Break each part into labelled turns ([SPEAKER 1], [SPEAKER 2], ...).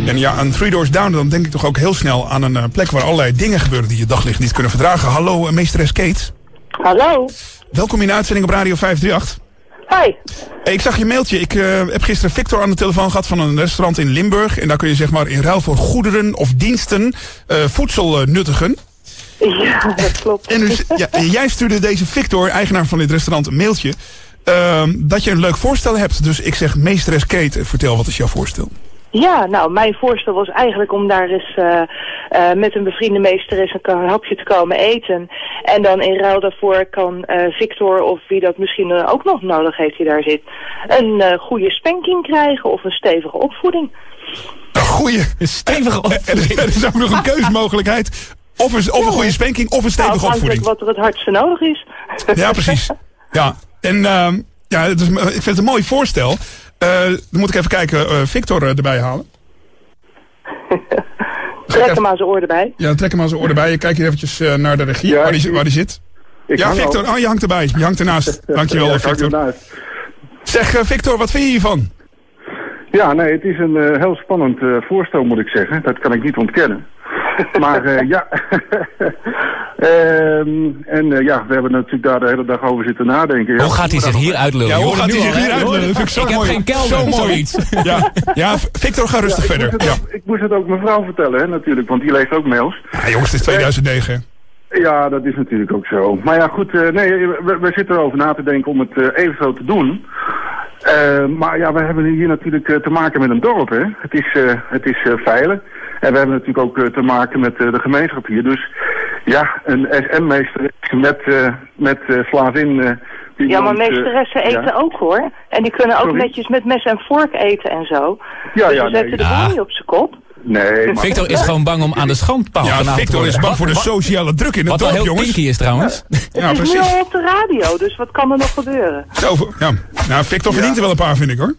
[SPEAKER 1] En ja, aan Three Doors Down, dan denk ik toch ook heel snel aan een plek waar allerlei dingen gebeuren die je daglicht niet kunnen verdragen. Hallo, meesteres Kate.
[SPEAKER 2] Hallo.
[SPEAKER 1] Welkom in de uitzending op Radio 538.
[SPEAKER 2] Hi.
[SPEAKER 1] Hey, ik zag je mailtje. Ik heb gisteren Victor aan de telefoon gehad van een restaurant in Limburg. En daar kun je zeg maar in ruil voor goederen of diensten voedsel nuttigen.
[SPEAKER 2] Ja, dat klopt.
[SPEAKER 1] En dus, jij stuurde deze Victor, eigenaar van dit restaurant, een mailtje. Dat je een leuk voorstel hebt. Dus ik zeg, meesteres Kate, vertel, wat is jouw voorstel?
[SPEAKER 2] Ja, nou, mijn voorstel was eigenlijk om daar eens met een bevriende meesteres een hapje te komen eten. En dan in ruil daarvoor kan Victor, of wie dat misschien ook nog nodig heeft die daar zit, een goede spanking krijgen of een stevige opvoeding.
[SPEAKER 1] Een goede
[SPEAKER 3] stevige opvoeding.
[SPEAKER 1] Er is ook nog een keuzemogelijkheid. Of een goede spanking of een stevige opvoeding.
[SPEAKER 2] Wat er het hardste nodig is.
[SPEAKER 1] Ja, precies. Ja, en ik vind het een mooi voorstel. Dan moet ik even kijken, Victor erbij halen.
[SPEAKER 2] Trek hem aan zijn oor erbij.
[SPEAKER 1] Ja, trek hem aan zijn oor erbij. Je kijkt hier eventjes naar de regie,
[SPEAKER 4] ja,
[SPEAKER 1] waar die zit. Ja, Victor, je hangt erbij. Je hangt ernaast. Dankjewel, ja, Victor. Zeg, Victor, wat vind je hiervan?
[SPEAKER 4] Ja, nee, het is een heel spannend voorstel, moet ik zeggen. Dat kan ik niet ontkennen. Maar ja, we hebben natuurlijk daar de hele dag over zitten nadenken.
[SPEAKER 3] Hoe gaat hij zich hier uitlullen?
[SPEAKER 1] Ja, hoe gaat hij zich hier uitlullen? Dat vind ik zo mooi.
[SPEAKER 3] Ik heb geen kelder, zoiets.
[SPEAKER 1] Ja, Victor, ga rustig verder.
[SPEAKER 4] Ik moest het ook mijn vrouw vertellen, hè, natuurlijk, want die leest ook mails.
[SPEAKER 1] Ja, jongens, het is 2009.
[SPEAKER 4] Ja, dat is natuurlijk ook zo. Maar ja, goed, we zitten erover na te denken om het eventueel te doen. Maar ja, we hebben hier natuurlijk te maken met een dorp, hè. Het is Veilen. En we hebben natuurlijk ook te maken met de gemeenschap hier. Dus ja, een SM-meester met slavin...
[SPEAKER 2] ja, maar meesteressen eten ook, hoor. En die kunnen ook netjes met mes en vork eten en zo.
[SPEAKER 4] Ja,
[SPEAKER 2] dus we zetten de boel niet op zijn kop.
[SPEAKER 4] Nee, maar...
[SPEAKER 3] Victor is gewoon bang om aan de schandpaal te worden.
[SPEAKER 1] Victor is bang voor de sociale druk in het dorp, jongens.
[SPEAKER 3] Wat wel heel kinky is trouwens.
[SPEAKER 1] Ja,
[SPEAKER 2] het is nu al op de radio, dus wat kan er nog gebeuren?
[SPEAKER 1] Zo, ja. Nou, Victor verdient er wel een paar, vind ik, hoor.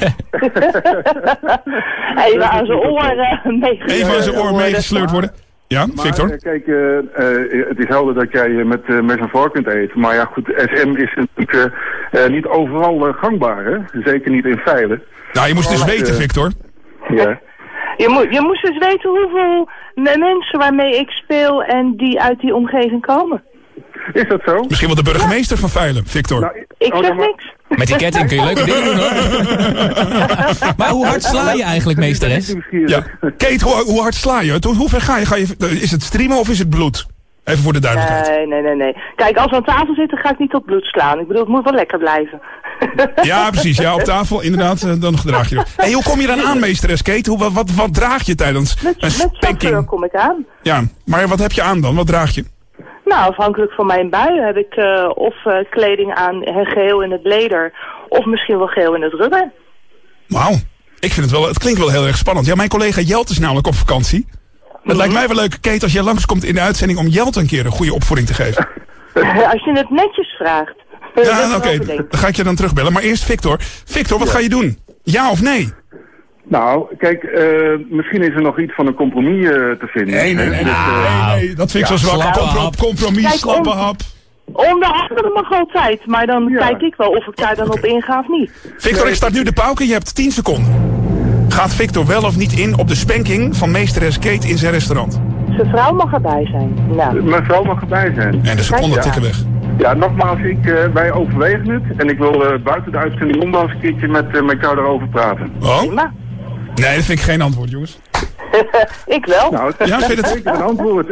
[SPEAKER 2] Even aan zijn oor
[SPEAKER 1] Even aan zijn oor meegesleurd worden. Ja, maar, Victor?
[SPEAKER 4] Kijk, het is helder dat jij met mes en vork kunt eten. Maar ja, goed, SM is natuurlijk niet overal gangbaar, hè? Zeker niet in Veilen.
[SPEAKER 1] Nou, je moest dus weten, Victor.
[SPEAKER 4] Ja.
[SPEAKER 2] Je moest dus weten hoeveel mensen waarmee ik speel en die uit die omgeving komen.
[SPEAKER 4] Is dat zo?
[SPEAKER 1] Misschien wel de burgemeester van Veilen, Victor.
[SPEAKER 4] Nou,
[SPEAKER 2] ik zeg niks.
[SPEAKER 3] Met die ketting kun je leuke dingen doen, hoor. Maar hoe hard sla je eigenlijk, meesteres?
[SPEAKER 1] Ja. Kate, hoe hard sla je? Hoe ver ga je? Is het streamen of is het bloed? Even voor de duidelijkheid.
[SPEAKER 2] Nee. Kijk, als we aan tafel zitten ga ik niet tot bloed slaan. Ik bedoel, het moet wel lekker blijven.
[SPEAKER 1] Ja, precies. Ja, op tafel, inderdaad. Dan gedraag je er. Hey, hoe kom je dan aan, meesteres Kate? Wat draag je tijdens een spanking?
[SPEAKER 2] Met chauffeur kom ik aan.
[SPEAKER 1] Ja, maar wat heb je aan dan? Wat draag je?
[SPEAKER 2] Nou, afhankelijk van mijn bui heb ik of kleding aan geel in het leder, of misschien wel geel in het rubber.
[SPEAKER 1] Wauw. Ik vind het klinkt wel heel erg spannend. Ja, mijn collega Jelte is namelijk op vakantie. Het lijkt mij wel leuk, Kate, als jij langskomt in de uitzending om Jelte een keer een goede opvoeding te geven.
[SPEAKER 2] Als je het netjes vraagt.
[SPEAKER 1] Ja, oké. Dan ga ik je dan terugbellen. Maar eerst Victor. Victor, wat ga je doen? Ja of nee?
[SPEAKER 4] Nou, kijk, misschien is er nog iets van een compromis te vinden.
[SPEAKER 1] Nee. Dat vind ik zo zwak. Compromis, slappe hap.
[SPEAKER 2] Onderhandelen mag altijd, maar dan kijk ik wel of ik daar dan op inga of niet.
[SPEAKER 1] Victor, ik start nu de pauken. Je hebt 10 seconden. Gaat Victor wel of niet in op de spanking van meesteres Kate in zijn restaurant?
[SPEAKER 2] Zijn vrouw mag erbij zijn. Nou.
[SPEAKER 4] Mijn vrouw mag erbij zijn.
[SPEAKER 1] En de seconden tikken weg.
[SPEAKER 4] Ja, nogmaals, wij overwegen het. En ik wil buiten de uitzending om eens een keertje met jou daarover praten.
[SPEAKER 1] Oh? Nee, dat vind ik geen antwoord, jongens.
[SPEAKER 2] Ik wel.
[SPEAKER 4] Nou,
[SPEAKER 1] ja, vind het
[SPEAKER 4] zeker een antwoord.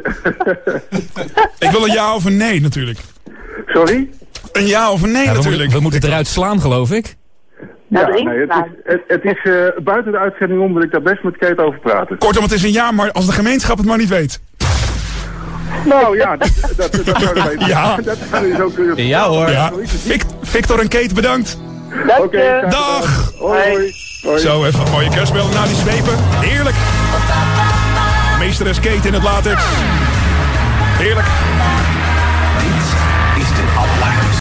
[SPEAKER 1] Ik wil een ja of een nee, natuurlijk.
[SPEAKER 4] Sorry?
[SPEAKER 1] Een ja of een nee, natuurlijk.
[SPEAKER 3] We moeten het eruit slaan, geloof ik.
[SPEAKER 4] Ja, nee, het is buiten de uitzending om dat ik daar best met Kate over praten.
[SPEAKER 1] Kortom, het is een ja, maar als de gemeenschap het maar niet weet.
[SPEAKER 4] Nou ja, dat zou ik weten.
[SPEAKER 1] Ja.
[SPEAKER 4] Dat zou je zo kunnen.
[SPEAKER 3] Ja hoor.
[SPEAKER 1] Ja. Victor en Kate, bedankt.
[SPEAKER 4] Oké,
[SPEAKER 1] dag.
[SPEAKER 4] Hoi.
[SPEAKER 1] Zo, even een mooie kerstbel na die zwepen. Heerlijk. Meesteres Kate in het latex. Heerlijk.